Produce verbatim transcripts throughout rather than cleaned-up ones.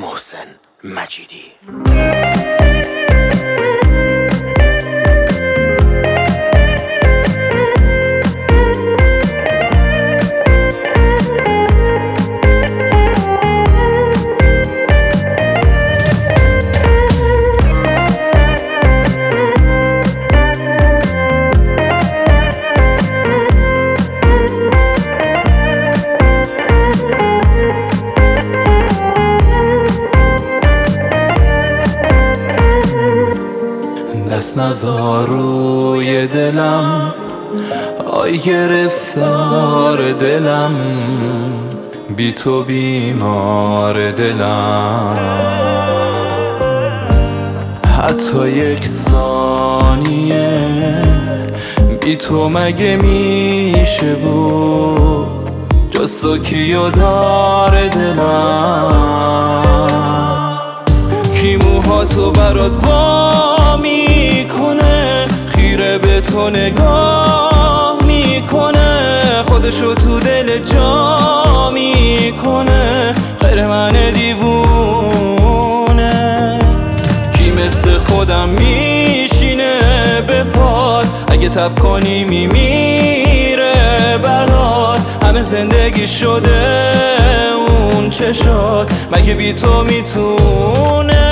محسن مجیدی. دست نزار روی دلم، آی گرفتار دلم، بی تو بیمار دلم. حتی یک ثانیه بی تو مگه میشه بود، جز تو کیو دار دلم. کی موهاتو برات وا میکنه، خیره به تو نگاه میکنه، خودشو تو دل جا میکنه، غیر من دیوونه. کی مثل خودم میشینه به پات، اگه تب کنی میمیره برات. همه زندگی شده اون چه شد، مگه بی تو میتونه؟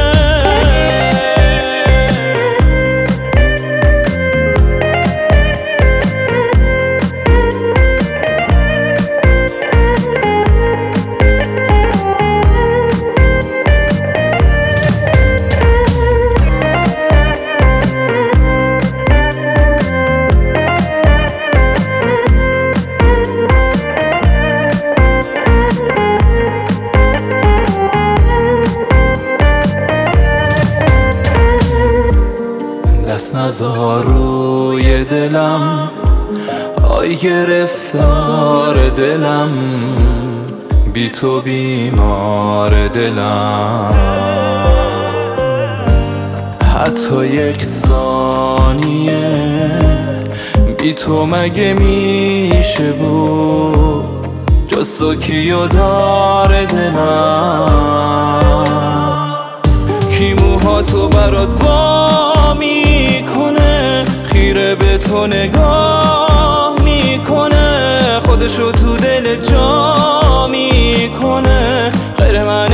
دست نزار روی دلم، آی گرفتار دلم، بی تو بیمار دلم. حتی یک ثانیه بی تو مگه میشه بود، جز تو کیو دار دلم. کی موهاتو برات وا میکنه، خیره به تو نگاه میکنه، خودشو تو دل جا میکنه، غیر من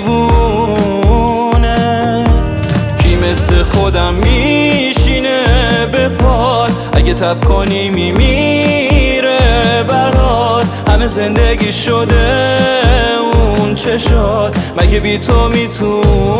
دیوونه. کی مثل خودم میشینه به پات، اگه تب کنی میمیره برات. همه زندگی شده اون چه شد، مگه بی تو میتونه؟